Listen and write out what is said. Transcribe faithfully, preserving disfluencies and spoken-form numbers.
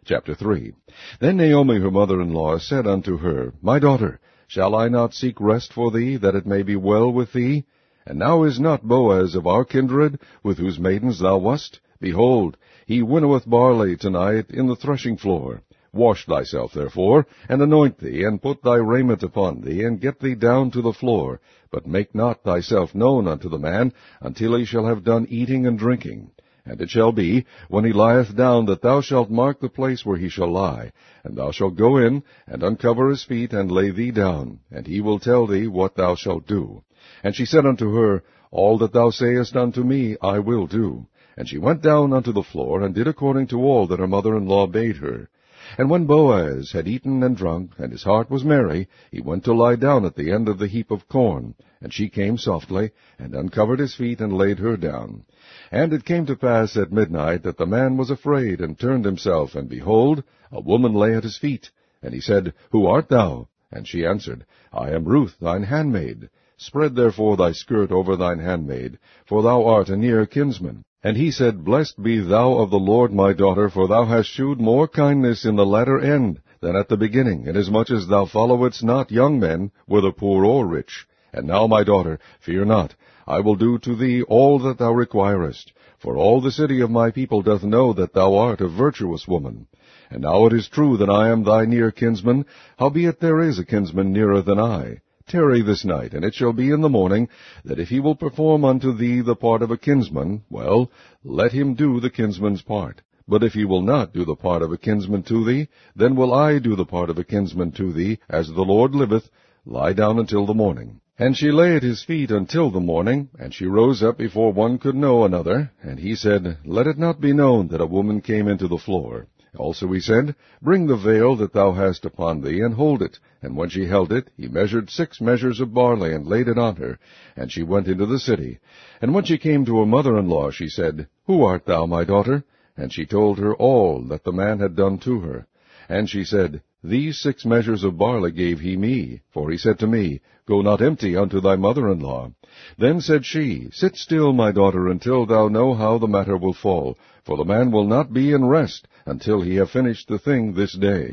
Chapter three. Then Naomi her mother-in-law said unto her, My daughter, shall I not seek rest for thee, that it may be well with thee? And now is not Boaz of our kindred, with whose maidens thou wast? Behold, he winnoweth barley tonight in the threshing floor. Wash thyself, therefore, and anoint thee, and put thy raiment upon thee, and get thee down to the floor. But make not thyself known unto the man, until he shall have done eating and drinking. And it shall be, when he lieth down, that thou shalt mark the place where he shall lie. And thou shalt go in, and uncover his feet, and lay thee down, and he will tell thee what thou shalt do. And she said unto her, All that thou sayest unto me I will do. And she went down unto the floor, and did according to all that her mother-in-law bade her. And when Boaz had eaten and drunk, and his heart was merry, he went to lie down at the end of the heap of corn. And she came softly, and uncovered his feet, and laid her down. And it came to pass at midnight that the man was afraid, and turned himself, and behold, a woman lay at his feet. And he said, Who art thou? And she answered, I am Ruth, thine handmaid. Spread therefore thy skirt over thine handmaid, for thou art a near kinsman. And he said, Blessed be thou of the Lord, my daughter, for thou hast shewed more kindness in the latter end than at the beginning, inasmuch as thou followedst not young men, whether poor or rich. And now, my daughter, fear not. I will do to thee all that thou requirest. For all the city of my people doth know that thou art a virtuous woman. And now it is true that I am thy near kinsman, howbeit there is a kinsman nearer than I. Tarry this night, and it shall be in the morning, that if he will perform unto thee the part of a kinsman, well, let him do the kinsman's part. But if he will not do the part of a kinsman to thee, then will I do the part of a kinsman to thee, as the Lord liveth. Lie down until the morning. And she lay at his feet until the morning, and she rose up before one could know another. And he said, Let it not be known that a woman came into the floor. Also he said, Bring the veil that thou hast upon thee, and hold it. And when she held it, he measured six measures of barley, and laid it on her. And she went into the city. And when she came to her mother-in-law, she said, Who art thou, my daughter? And she told her all that the man had done to her. And she said, These six measures of barley gave he me, for he said to me, Go not empty unto thy mother-in-law. Then said she, Sit still, my daughter, until thou know how the matter will fall, for the man will not be in rest, until he have finished the thing this day.